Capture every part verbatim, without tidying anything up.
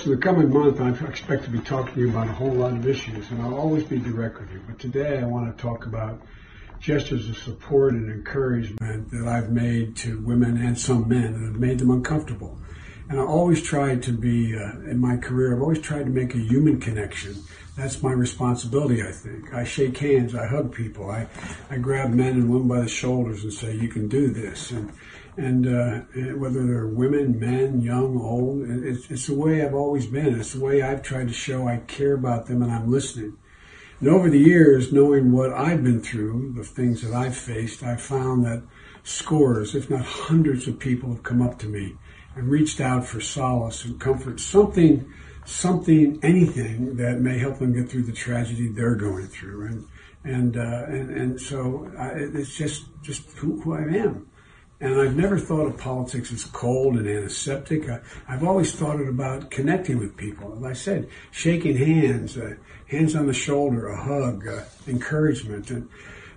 in the coming month, I expect to be talking to you about a whole lot of issues, and I'll always be direct with you. But today I want to talk about gestures of support and encouragement that I've made to women and some men that have made them uncomfortable. And I always tried to be, uh, in my career, I've always tried to make a human connection. That's my responsibility, I think. I shake hands, I hug people, I, I grab men and women by the shoulders and say, you can do this. And and uh, whether they're women, men, young, old, it's, it's the way I've always been. It's the way I've tried to show I care about them and I'm listening. And over the years, knowing what I've been through, the things that I've faced, I've found that scores, if not hundreds of people have come up to me and reached out for solace and comfort, something, something, anything that may help them get through the tragedy they're going through. And and uh, and, and so I, it's just, just who, who I am. And I've never thought of politics as cold and antiseptic. I, I've always thought it about connecting with people. As I said, shaking hands, uh, hands on the shoulder, a hug, uh, encouragement. And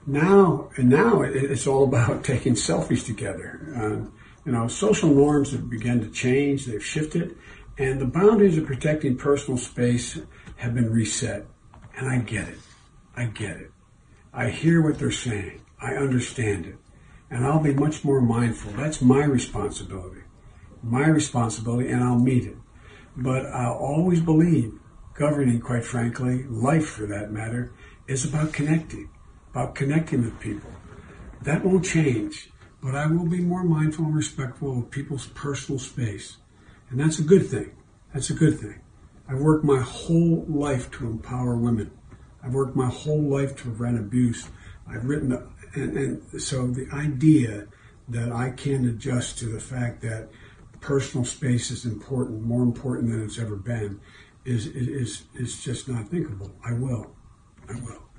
now, and now it, it's all about taking selfies together. Uh, you know, social norms have begun to change. They've shifted. And the boundaries of protecting personal space have been reset. And I get it. I get it. I hear what they're saying. I understand it. And I'll be much more mindful. That's my responsibility. My responsibility, and I'll meet it. But I'll always believe governing, quite frankly, life for that matter, is about connecting, about connecting with people. That won't change, but I will be more mindful and respectful of people's personal space. And that's a good thing. That's a good thing. I've worked my whole life to empower women. I've worked my whole life to prevent abuse. I've written the And, and so the idea that I can adjust to the fact that personal space is important, more important than it's ever been, is is is just not thinkable. I will. I will.